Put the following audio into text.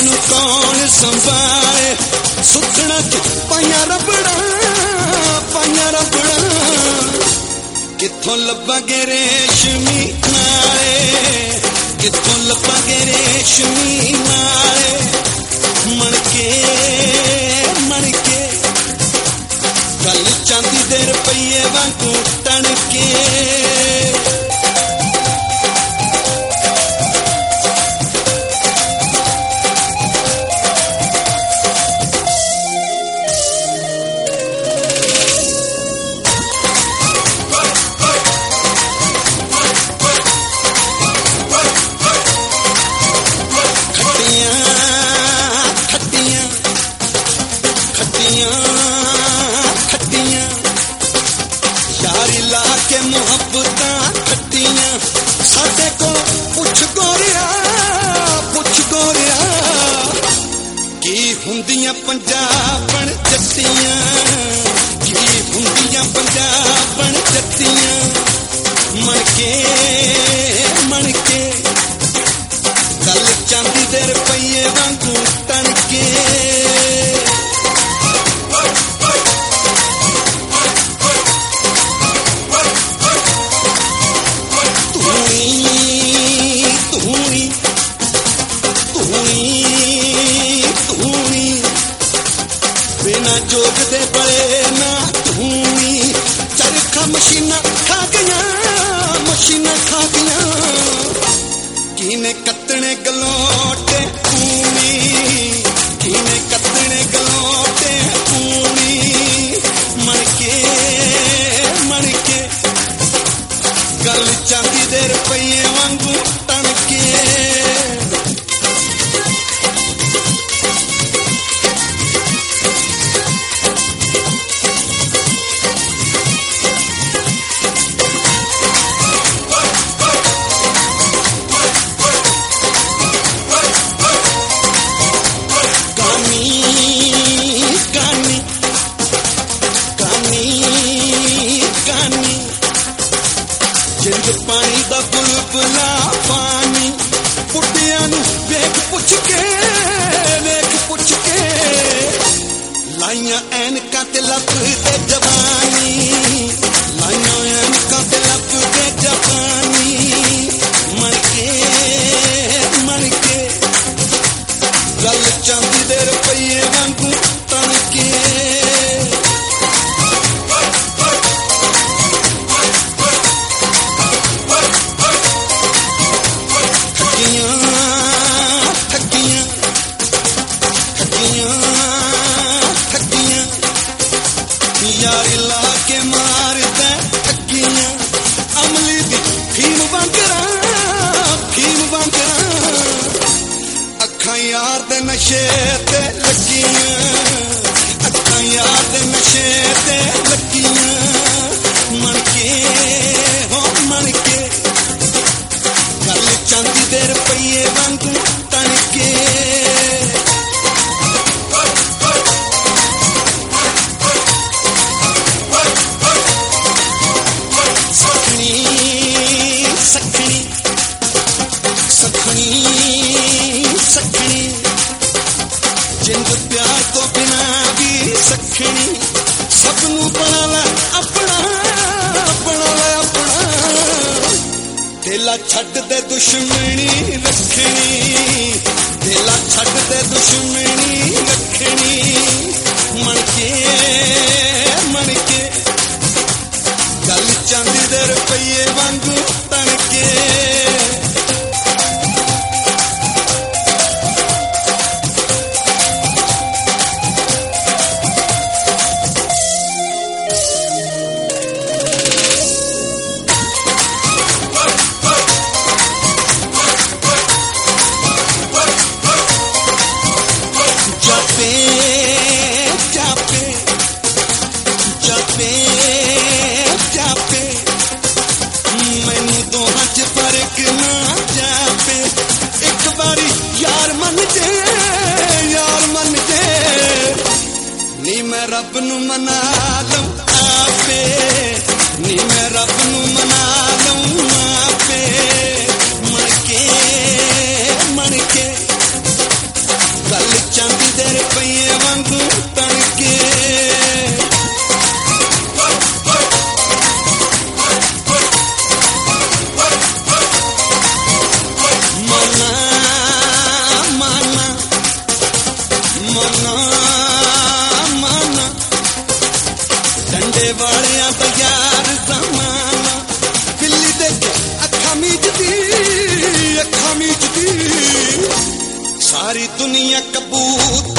सानू कौन संभाले सुखना च पाइया रबड़ा किथों लभांगे रेशमी नाले किथों लभांगे रेशमी नाले मणके गल चांदी दे रुपये वांगू टणके यारी ला के मुहब्बतां खट्टियां साडे को पुछ गोरिया की हुंदियां पंजाबण जट्टियां की हुंदियां पंजाबण जट्टियां मणके गल चांदी दे रुपये वांगू टणके बिना जोग दे बड़े ना धूनी चरखा मशीना खा गया किने कतने गलोटे पूनी किने कतने गलोटे पूनी मणके गल चांदी दे रुपये वांगू टणके जिंद पानी दा बुलबुला पानी पुटिया नू वेख पुछ के लाइया ऐनकां ते लब दे जवानी लाइया ऐनकां ते लब दे जवानी मणके गल चांदी दे रुपये वांगू टणके यारी ला के मारदा ठगियां अमली दी फीम वांगरा अखां यार दे नशे ते लगियां अखां यार दे नशे ते लगियां मणके गल चांदी दे रुपये वांगू टणके सखनी जिंद प्यार तो बिना भी सखनी सबनू बना लै अपना दिला छड्ड दे दुश्मनी रखनी दिला छड्ड दे दुश्मनी रखनी मणके गल चांदी दे रुपये वांगू टणके जापे मैनू दोहां च फर्क ना जापे एक बारी यार मन जे नी मैं रब नू मना लूं आपे नी मैं रब नू मना लूं आपे मणके गल चांदी दे रुपये वांगू तड़के मना मना मना मना डंडे वालियां तो यार जमाना बिल्ली देख अखा मीचदी सारी दुनिया कबूतर